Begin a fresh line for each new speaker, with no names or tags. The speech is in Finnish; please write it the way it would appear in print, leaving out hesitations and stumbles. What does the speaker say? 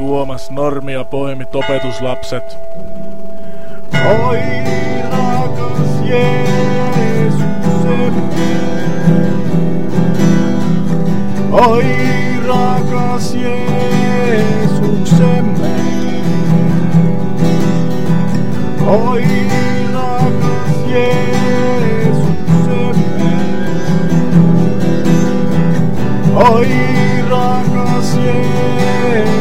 Tuomas Normi ja poimit opetuslapset.
Oi rakas Jeesuksemme, oi rakas Jeesuksemme, oi rakas Jeesuksemme, oi rakas Jeesuksemme.